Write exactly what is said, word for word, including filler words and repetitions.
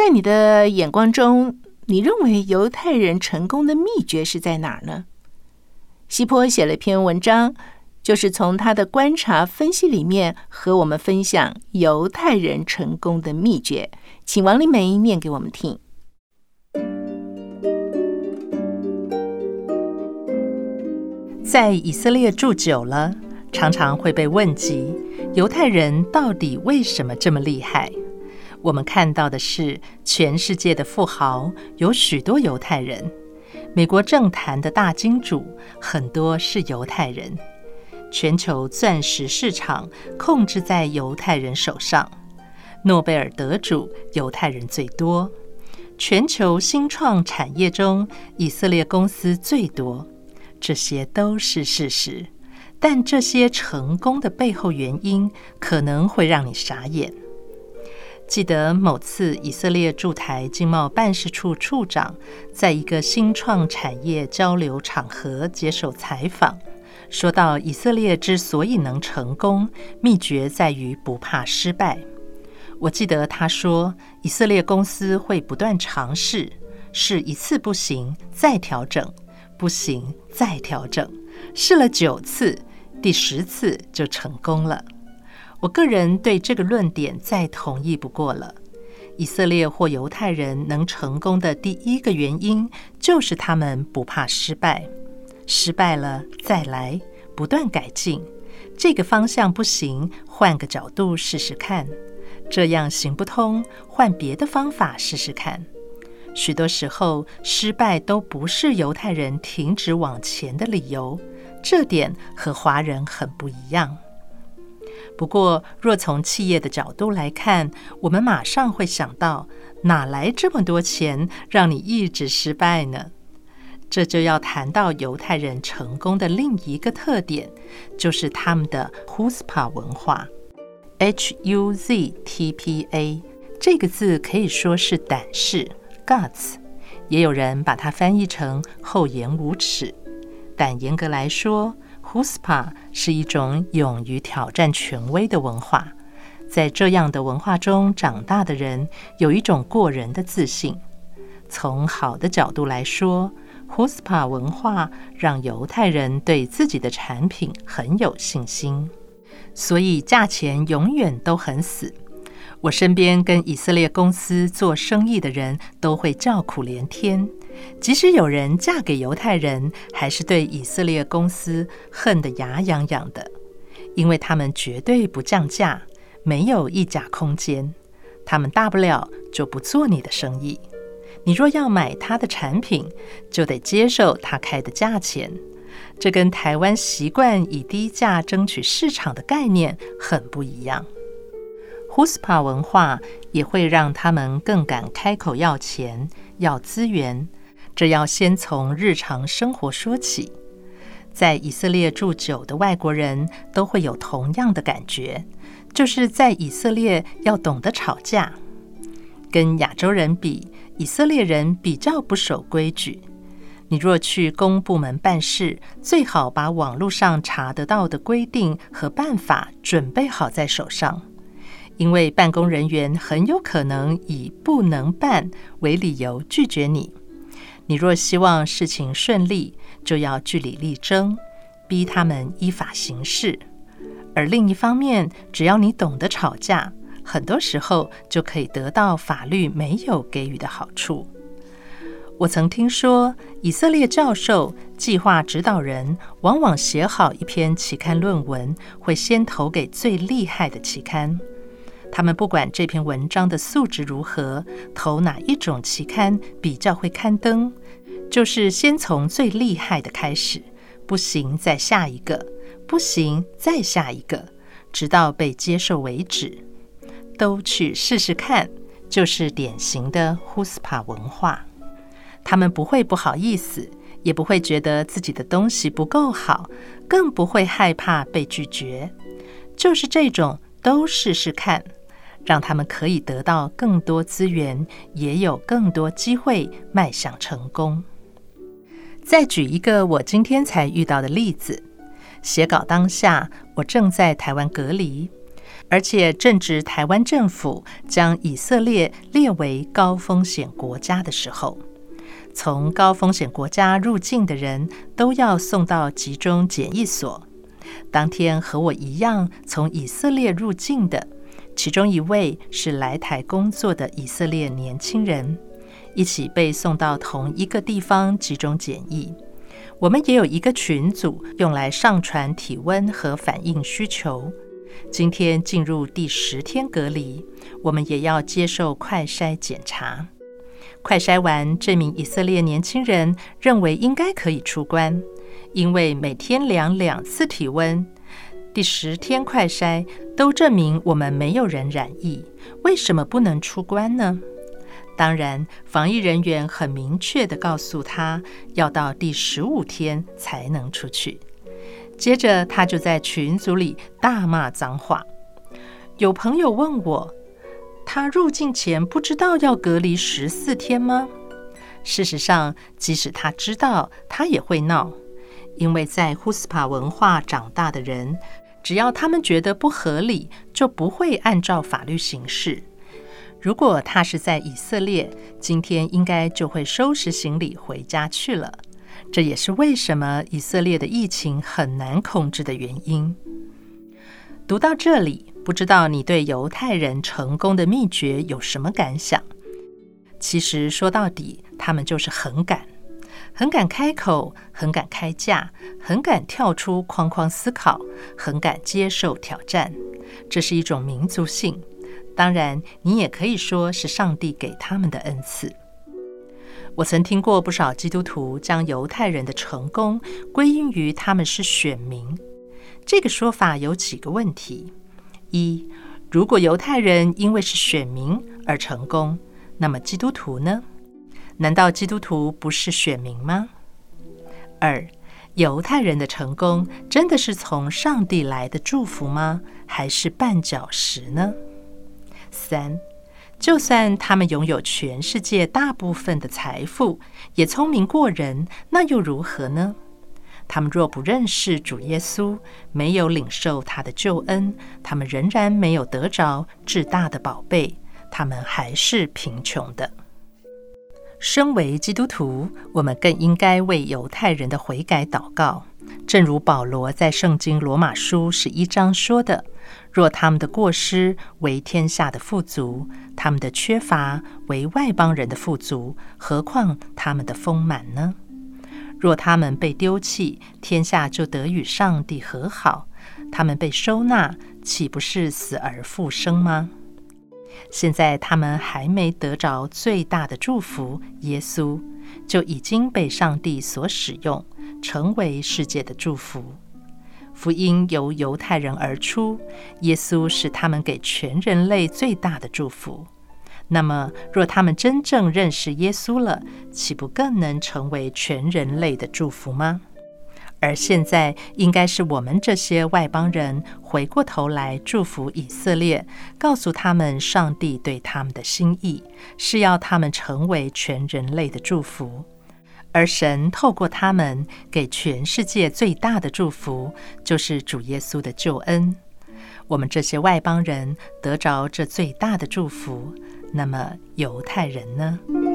在你的眼光中，你认为犹太人成功的秘诀是在哪儿呢？希波写了一篇文章，就是从他的观察分析里面和我们分享犹太人成功的秘诀，请王丽梅念给我们听。 在以色列住久了，常常会被问及犹太人到底为什么这么厉害。我们看到的是全世界的富豪有许多犹太人，美国政坛的大金主很多是犹太人，全球钻石市场控制在犹太人手上，诺贝尔得主犹太人最多，全球新创产业中以色列公司最多，这些都是事实。但这些成功的背后原因可能会让你傻眼。记得某次以色列驻台经贸办事处处长在一个新创产业交流场合接受采访，说到以色列之所以能成功，秘诀在于不怕失败。我记得他说，以色列公司会不断尝试，试一次不行再调整，不行再调整，试了九次，第十次就成功了。我个人对这个论点再同意不过了。以色列或犹太人能成功的第一个原因，就是他们不怕失败，失败了再来，不断改进。这个方向不行，换个角度试试看，这样行不通，换别的方法试试看。许多时候，失败都不是犹太人停止往前的理由，这点和华人很不一样。不过，若从企业的角度来看，我们马上会想到，哪来这么多钱让你一直失败呢？这就要谈到犹太人成功的另一个特点，就是他们的 Chutzpah 文化 H U Z T P A 这个字可以说是胆识 Guts， 也有人把它翻译成厚颜无耻，但严格来说Chutzpah 是一种勇于挑战权威的文化，在这样的文化中长大的人有一种过人的自信。从好的角度来说， Chutzpah 文化让犹太人对自己的产品很有信心，所以价钱永远都很死。我身边跟以色列公司做生意的人都会叫苦连天，即使有人嫁给犹太人，还是对以色列公司恨得牙痒痒的，因为他们绝对不降价，没有议价空间，他们大不了就不做你的生意。你若要买他的产品，就得接受他开的价钱，这跟台湾习惯以低价争取市场的概念很不一样。Chutzpah 文化也会让他们更敢开口要钱、要资源，这要先从日常生活说起。在以色列住久的外国人都会有同样的感觉，就是在以色列要懂得吵架。跟亚洲人比，以色列人比较不守规矩。你若去公部门办事，最好把网络上查得到的规定和办法准备好在手上，因为办公人员很有可能以不能办为理由拒绝你。你若希望事情顺利，就要据理力争，逼他们依法行事。而另一方面，只要你懂得吵架，很多时候就可以得到法律没有给予的好处。我曾听说，以色列教授、计划指导人往往写好一篇期刊论文，会先投给最厉害的期刊。他们不管这篇文章的素质如何，投哪一种期刊比较会刊登，就是先从最厉害的开始，不行再下一个，不行再下一个，直到被接受为止。都去试试看，就是典型的 Chutzpah 文化。他们不会不好意思，也不会觉得自己的东西不够好，更不会害怕被拒绝。就是这种都试试看，让他们可以得到更多资源，也有更多机会迈向成功。再举一个我今天才遇到的例子，写稿当下，我正在台湾隔离， 而且正值台湾政府将以色列列为高风险国家的时候，从高风险国家入境的人都要送到集中检疫所。当天和我一样从以色列入境的，其中一位是来台工作的以色列年轻人，一起被送到同一个地方集中检疫。我们也有一个群组用来上传体温和反应需求。今天进入第十天隔离，我们也要接受快筛检查。快筛完，这名以色列年轻人认为应该可以出关，因为每天量两次体温，第十天快筛都证明我们没有人染疫，为什么不能出关呢？当然，防疫人员很明确地告诉他，要到第十五天才能出去。接着他就在群组里大骂脏话。有朋友问我，他入境前不知道要隔离十四天吗？事实上，即使他知道，他也会闹，因为在呼斯帕文化长大的人，只要他们觉得不合理，就不会按照法律行事。如果他是在以色列，今天应该就会收拾行李回家去了。这也是为什么以色列的疫情很难控制的原因。读到这里，不知道你对犹太人成功的秘诀有什么感想？其实说到底，他们就是很敢，很敢开口，很敢开价，很敢跳出框框思考，很敢接受挑战。这是一种民族性，当然你也可以说是上帝给他们的恩赐。我曾听过不少基督徒将犹太人的成功归因于他们是选民。这个说法有几个问题：一，如果犹太人因为是选民而成功，那么基督徒呢？难道基督徒不是选民吗？二，犹太人的成功真的是从上帝来的祝福吗？还是绊脚石呢？三，就算他们拥有全世界大部分的财富，也聪明过人，那又如何呢？他们若不认识主耶稣，没有领受他的救恩，他们仍然没有得着至大的宝贝，他们还是贫穷的。身为基督徒，我们更应该为犹太人的悔改祷告。正如保罗在圣经罗马书十一章说的，若他们的过失为天下的富足，他们的缺乏为外邦人的富足，何况他们的丰满呢？若他们被丢弃，天下就得与上帝和好；他们被收纳，岂不是死而复生吗？现在他们还没得着最大的祝福耶稣，就已经被上帝所使用，成为世界的祝福。福音由犹太人而出，耶稣是他们给全人类最大的祝福。那么若他们真正认识耶稣了，岂不更能成为全人类的祝福吗？而现在应该是我们这些外邦人回过头来祝福以色列，告诉他们上帝对他们的心意，是要他们成为全人类的祝福。而神透过他们给全世界最大的祝福，就是主耶稣的救恩。我们这些外邦人得着这最大的祝福，那么犹太人呢？